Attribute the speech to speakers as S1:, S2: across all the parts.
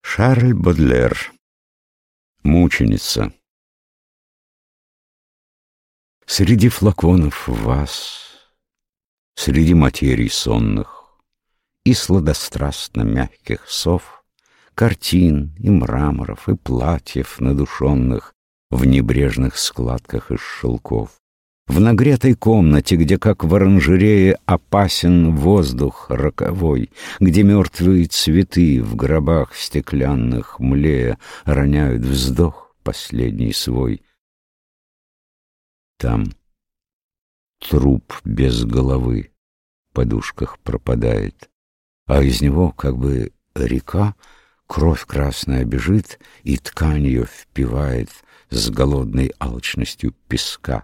S1: Шарль Бодлер. Мученица. Среди флаконов вас, среди материй сонных и сладострастно мягких сов, картин и мраморов, и платьев надушенных в небрежных складках из шелков, в нагретой комнате, где, как в оранжерее, опасен воздух роковой, где мертвые цветы в гробах стеклянных, млея, роняют вздох последний свой. Там труп без головы в подушках пропадает, а из него, как бы река, кровь красная бежит, и ткань ее впивает с голодной алчностью песка.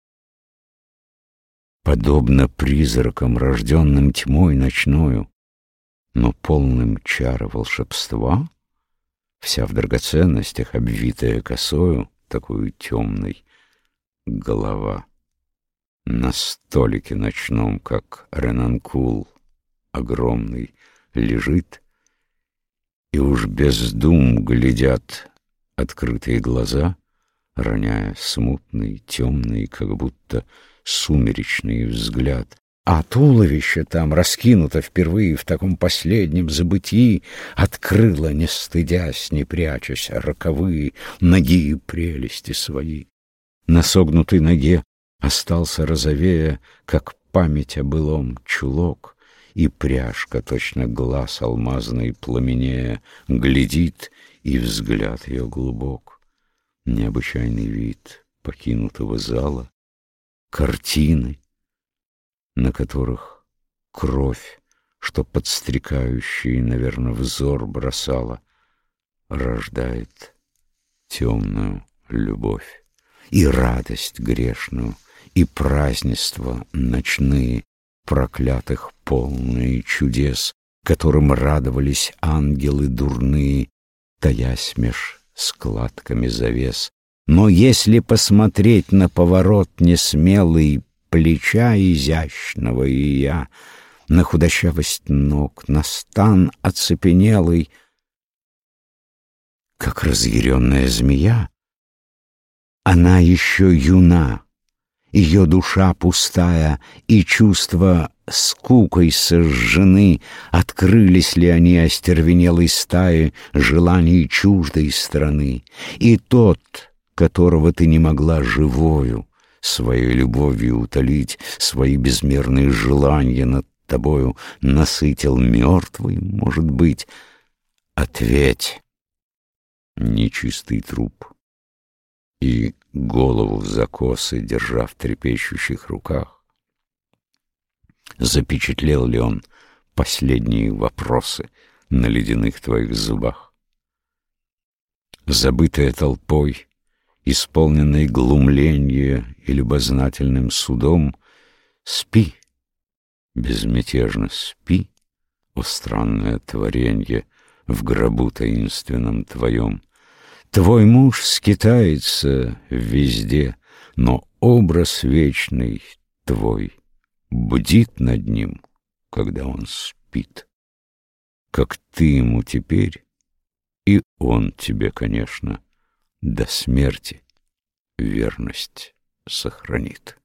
S1: Подобно призракам, рожденным тьмой ночною, но полным чара волшебства, вся в драгоценностях, обвитая косою, такую темной, голова. На столике ночном, как ренанкул огромный, лежит, и уж без дум глядят открытые глаза, роняя смутный, темный, как будто сумеречный взгляд. А туловище там раскинуто впервые в таком последнем забытии, открыло, не стыдясь, не прячась, роковые ноги и прелести свои. На согнутой ноге остался розовея, как память о былом, чулок, и пряжка, точно глаз алмазный пламенея, глядит, и взгляд ее глубок. Необычайный вид покинутого зала, картины, на которых кровь, что подстрекающий, наверное, взор бросала, рождает темную любовь и радость грешную, и празднества ночные, проклятых полные чудес, которым радовались ангелы дурные, таясь меж складками завес. Но если посмотреть на поворот несмелый плеча изящного и я, на худощавость ног, на стан оцепенелый, как разъяренная змея, она еще юна, ее душа пустая, и чувства скукой сожжены, открылись ли они остервенелой стаи желаний чуждой страны, и тот, которого ты не могла живою своей любовью утолить, свои безмерные желания над тобою насытил мертвый, может быть. Ответь, нечистый труп, и голову в закосы, держа в трепещущих руках, запечатлел ли он последние вопросы на ледяных твоих зубах? Забытая толпой, исполненной глумленья и любознательным судом, спи, безмятежно спи, о странное творенье, в гробу таинственном твоем. Твой муж скитается везде, но образ вечный твой бдит над ним, когда он спит. Как ты ему теперь, и он тебе, конечно, до смерти верность сохранит.